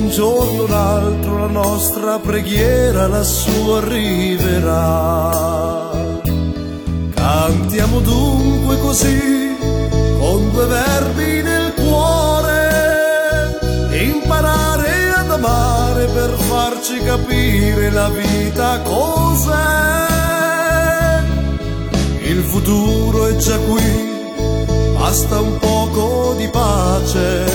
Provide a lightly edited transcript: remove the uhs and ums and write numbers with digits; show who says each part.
Speaker 1: un giorno o l'altro la nostra preghiera lassù arriverà. Cantiamo dunque così, con due verbi nel cuore, imparare ad amare per farci capire la vita cos'è. Il futuro è già qui, basta un poco di pace